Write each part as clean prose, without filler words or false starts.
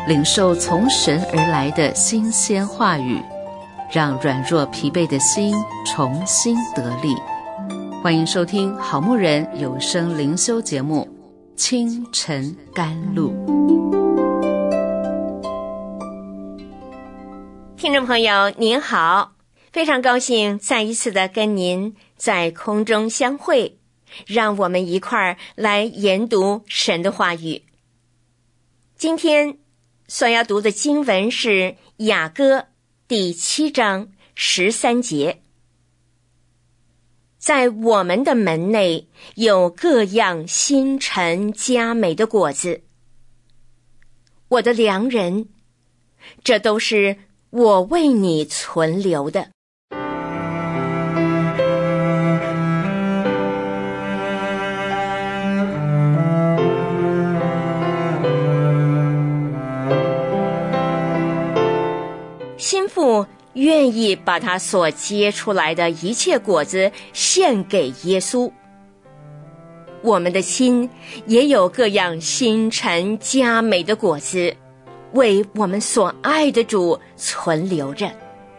领受从神而来的新鲜话语，让软弱疲惫的心重新得力。欢迎收听好牧人有声灵修节目《清晨甘露》。 听众朋友您好，非常高兴再一次的跟您在空中相会，让我们一块儿来研读神的话语。今天所要读的经文是雅歌第7章13节。在我们的门内有各样新陈佳美的果子，我的良人，这都是我为你存留的。心腹愿意把他所结出来的一切果子献给耶稣。我们的心也有各样新陈佳美的果子，为我们所爱的主存留着。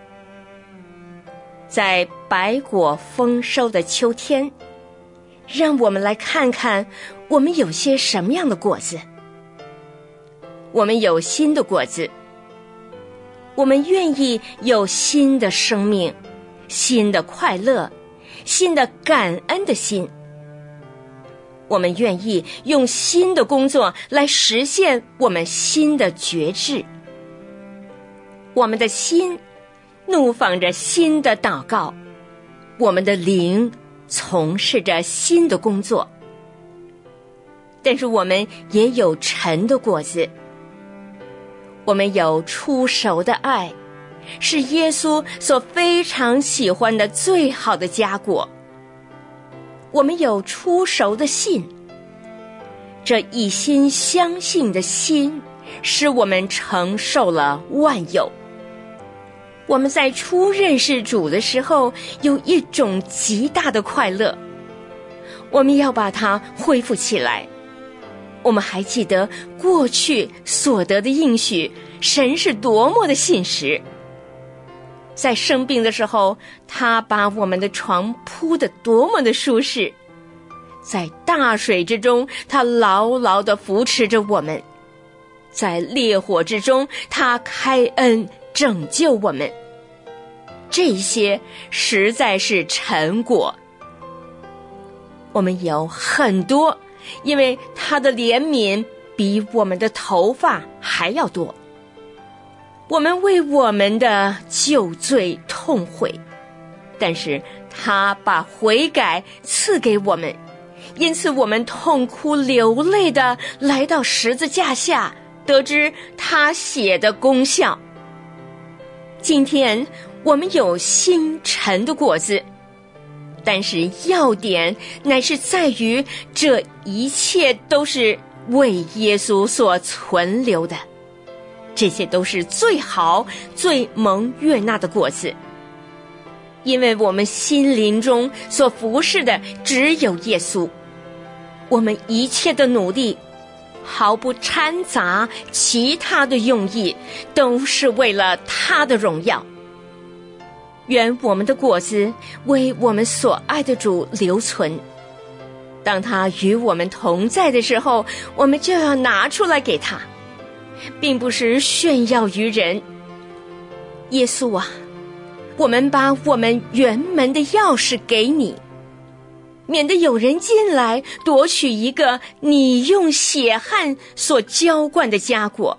在百果丰收的秋天，让我们来看看我们有些什么样的果子。我们有新的果子，我们愿意有新的生命，新的快乐，新的感恩的心。我们愿意用新的工作来实现我们新的觉志。我们的心怒放着新的祷告，我们的灵从事着新的工作。但是我们也有陈的果子，我们有初熟的爱，是耶稣所非常喜欢的最好的佳果。我们有初熟的信，这一心相信的心，使我们承受了万有。我们在初认识主的时候，有一种极大的快乐，我们要把它恢复起来。我们还记得过去所得的应许，神是多么的信实。在生病的时候，他把我们的床铺得多么的舒适。在大水之中，他牢牢地扶持着我们。在烈火之中，他开恩拯救我们。这些实在是成果。我们有很多，因为他的怜悯比我们的头发还要多。我们为我们的旧罪痛悔，但是他把悔改赐给我们，因此我们痛哭流泪的来到十字架下，得知他血的功效。今天我们有新陈的果子，但是要点乃是在于这一切都是为耶稣所存留的，这些都是最好最蒙悦纳的果子。因为我们心灵中所服侍的只有耶稣，我们一切的努力毫不掺杂其他的用意，都是为了他的荣耀。愿我们的果子为我们所爱的主留存，当他与我们同在的时候，我们就要拿出来给他，并不是炫耀于人。耶稣啊，我们把我们园门的钥匙给你，免得有人进来夺取一个你用血汗所浇灌的佳果。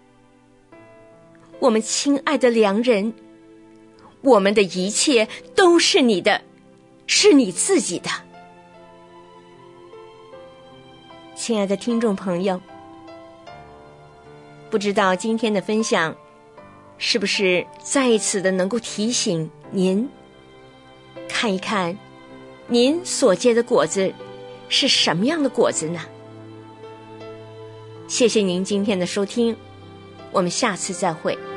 我们亲爱的良人，我们的一切都是你的，是你自己的。亲爱的听众朋友，不知道今天的分享是不是再一次的能够提醒您看一看您所结的果子是什么样的果子呢？谢谢您今天的收听，我们下次再会。